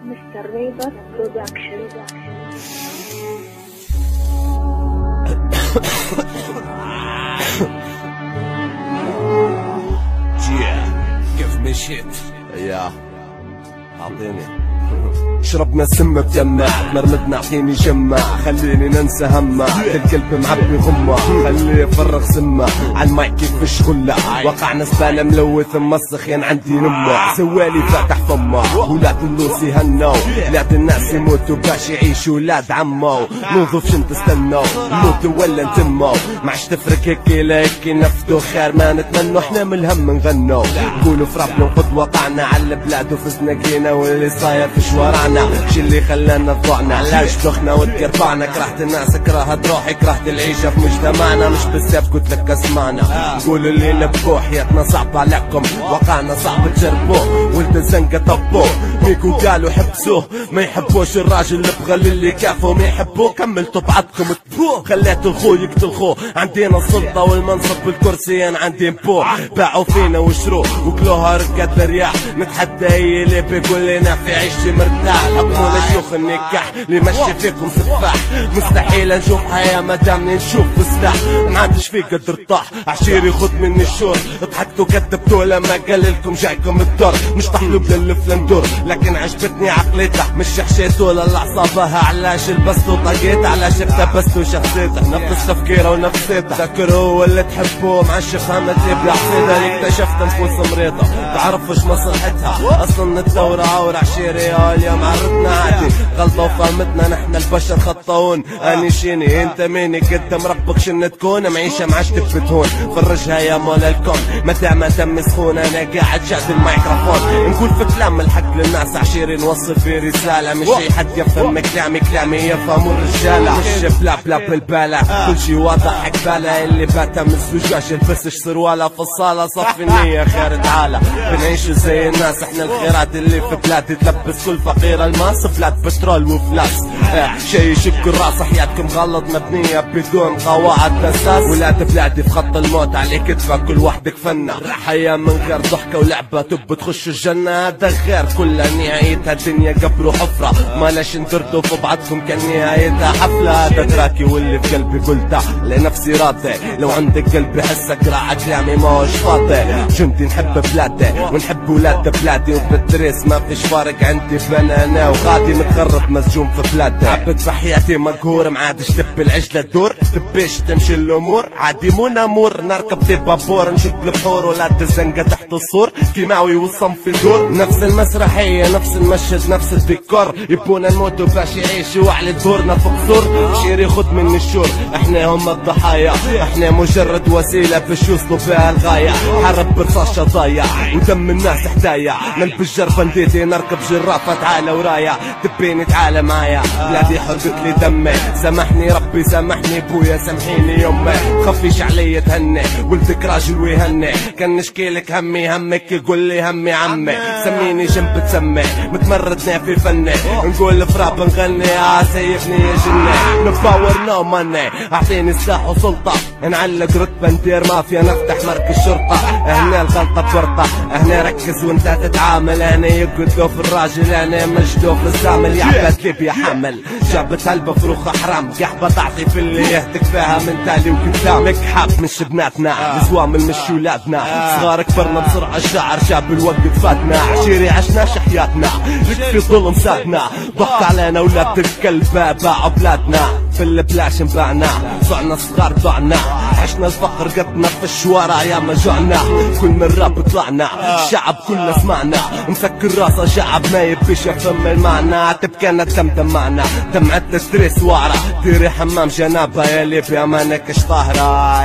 Mr. Raver Production. Give me shit. Yeah. أعطيني. شربنا سم بجمع مرمدنا عطيني جمع خليني ننسى همه القلب معبي غمه خليه يفرغ سمه عالمايك كيف شغله وقعنا زباله ملوث مسخين عندي نمه سوالي فاتح فمه ولاد اللوسي هنو ولاد الناس يموتوا باش يعيشوا ولاد عمو نوظف شن تستنوا نموتوا ولا نتمو معش تفرق هيك لا هيك نفدو خير ما نتمنوا احنا من الهم نغنوا نقولوا في ربنا وقد وقعنا على البلاد وفزنا جينا واللي صاير في شوارعنا شي اللي خلانا ضعنا علاش فلخنا وتقربعنا كرهت الناس كرهت روحي كرهت العيشة في مجتمعنا مش بالسيف قلت لك اسمعنا قولوا اللي نبوه حياتنا صعبة عليكم وقعنا صعب تجربوه ولد الزنقة طبوه ميكو قالوا حبسوه ما يحبوش الراجل اللي بغى اللي كافوا ما يحبوه كملتوا بعضكم تبوه خليتوا الخو يقتل خو عندنا السلطة والمنصب بالكرسي انا عندي نبوه باعوا فينا وشروه وكلوها رقات الرياح نتحدى هي اللي بيقول لنا في عيشي مرتاح حكمونا شيوخ النكاح اللي مشي فيكم سفاح مستحيل نشوف حياة مدامني نشوف بسلاح ما عادش في قدر طاح عشيري خد مني الشور ضحكتوا كذبتوا لما قال لكم جايكم الدور مش طحلوا بلف لندور لكن عجبتني عقليته مش حشيتوا للعصابها علاش لبستوا طاقيت علاش اقتبستوا شخصيته نفس تفكيره ونفسيته ذكروا هو اللي تحبوه مع الشفامة تبلع حسيدة اللي اكتشفت نفوس مريضة تعرفوش مصلحتها اصلا الدورة عورة عشيري اليوم عرضنا عادي غلطة وفهمتنا نحن البشر خطاون اني شيني انت ميني قدام ربك شن تكون معيشة معاش تكفتهون فرجها يا مولا الكون متى ما تم سخون انا قاعد شاد الميكروفون نقول في كلام الحق للناس عشيري نوصل في رسالة مش اي حد يفهم كلامي يفهموا الرجالة مش بلا بلا بالبالة كل شي واضح حق بالة اللي باتا من الزجاج يلبسش سروالة في الصالة صف النية خير تعالى بنعيش زي الناس احنا الخيرات اللي في بلادي تلبس كل فقير الماس فلات بترول وفلاس شي يشك الراس حياتكم غلط مبنية بدون قواعد اساس ولاد بلادي في خط الموت على كتفك كل وحدك فنة حياة من غير ضحكة ولعبة تب تخش الجنة هذا غير كلها نهايتها الدنيا قبله حفرة مالاش انتردوا في بعضكم كان نهايتها حفلة هذا تراكي واللي في قلبي قلته لنفسي راضي لو عندك قلبي حسك راعى كلامي ما هوش فاضي جندي نحب بلادي ونحب ولاد بلادي وبالدريس ما فيش فارق عندي بنانا وغادي متغرب مسجون في بلادي عبد في حياتي مقهور معادش تب العجلة تدور تبيش تمشي الامور عادي مو نامور نركب في بابور نشد البحور ولاد الزنقة تحت السور كيماوي والصنف يدور نفس المسرحية نفس المشهد نفس الديكور يبونا نموتوا باش يعيشوا على دورنا في قصور شيري خد مني الشور احنا هم الضحايا احنا مجرد وسيلة باش يوصلوا بها الغاية حرب برصاص شظايا ودم الناس حدايا نلبس جرب بنديتي نركب جرافة تعالى ورايا تبيني تعالى معايا بلادي حرقت لي دمي سامحني ربي سامحني بويا سامحيني يمي خفيش علي تهني ولدك راجل ويهني كان نشكيلك همي همك يقول لي همي عمي سميني جنب تسمي متمردنا في فني نقول فراب نغني سيفني يا جني نباور نو ماني اعطيني سلاح وسلطة نعلق رتبة ندير مافيا نفتح مركز شرطة هنا الغلطة بورطة هنا ركز وانت تتعامل انا يقتلوا في الراجل انا مجدو في الزامل يعبد ليبيا حمل جابت هلبة فروخة حرام قحبة تعطي في اللي يهتك فيها من تالي وقدام مكحاب مش بناتنا نسوامل مش ولادنا صغار كبرنا بسرعة الشعر شاب الوقت فاتنا عشيري عشناش حياتنا لك في ظلم ساتنا ضغط علينا ولاد الكلب باعوا بلادنا في البلاش انباعنا صعنا صغار ضعنا عشنا الفقر قدنا في الشوارع يا ما جوعنا كل مرة بطلعنا الشعب كله سمعنا مسكر راسه شعب ما يبيش يفهم المعنى تبكينا تمتم معنا دمعت ستريس وعرة ديري حمام جنابها يا ليبيا مانكش طاهرة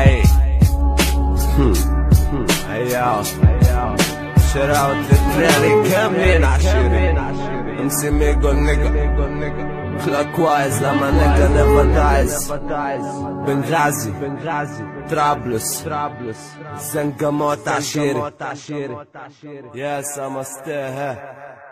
ايوه شراوة التراري كاملين عشيرين مسمي يقول نيجا Clockwise لما نيجا never dies بنغازي طرابلس زنقة موت عشيري يا سمستها